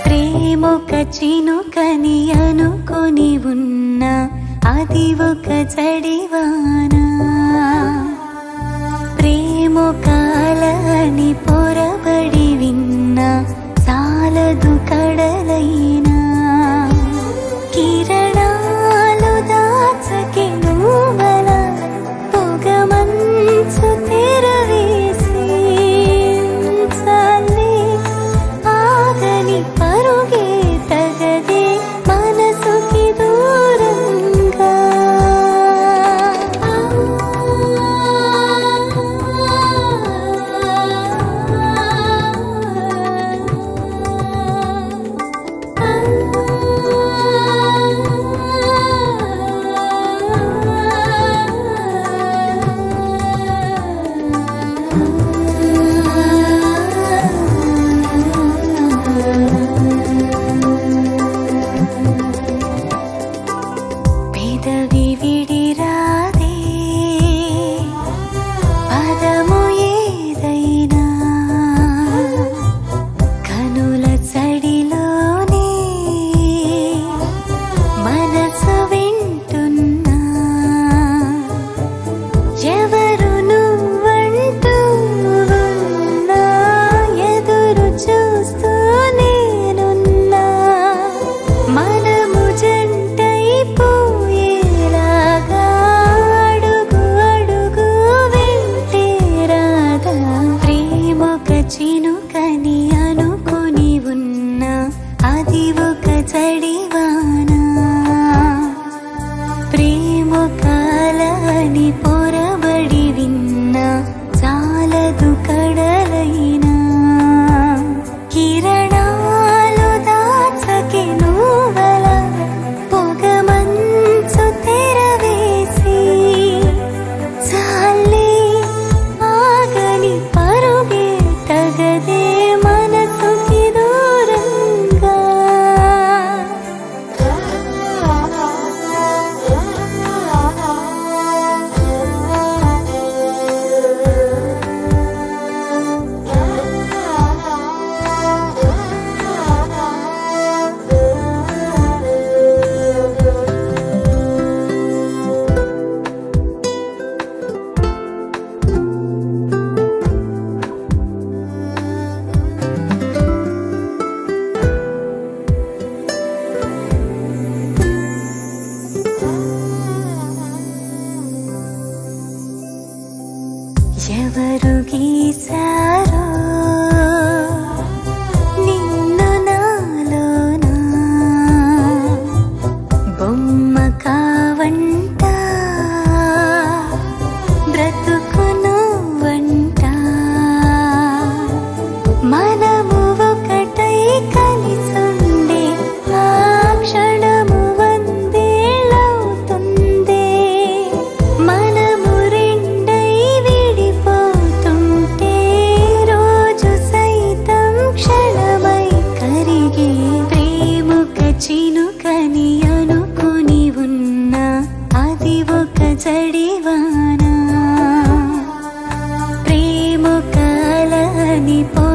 ప్రేమొక చినుకని అనుకొని ఉన్నా అది ఒక జడివానా. ప్రేమొక అలని పొరబడి విన్నా సాలదు కడలైనా. కిరణాలు దాచకి నువ్వల పొగమంచు తెరవేసి చాలే ఆగని పరుగే తగదే మనసుకి దూరంగా. పెదవి విడిరాదే పదము ఏదైనా కనుల చడిలోనే మనసు వింటున్నా. ఎవరు నువ్వంటూ ఉన్నా ఎదురు చూస్తూ నేనున్నా. మనము జంటైపోయేలాగా అడుగు అడుగు వెంటే రాదా. ప్రేమొక చినుకని అనుకొని ఉన్నా అది ఒక జడివానా. ప్రేమొక అలని పొరబడి విన్నా చాలదు కడలైనా. కిరణాలు దాచకి నువ్వల పొగమంచు తెరవేసి చాలే ఆగని పరుగే తగదే మనసుకి దూరంగా. ఎవరు గీసారో నిన్ను నాలోనా బొమ్మ కావంట బ్రతుకును వంట. మనము ఒకటై కలిసుండే ఆ క్షణము వందేళ్ళవుతుందే. మనము రెండై విడిపోతుంటే రోజు సైతం క్షణమై కరిగే. ప్రేమొక చినుకని అనుకొని ఉన్నా అది ఒక జడివానా. ప్రేమొక అలని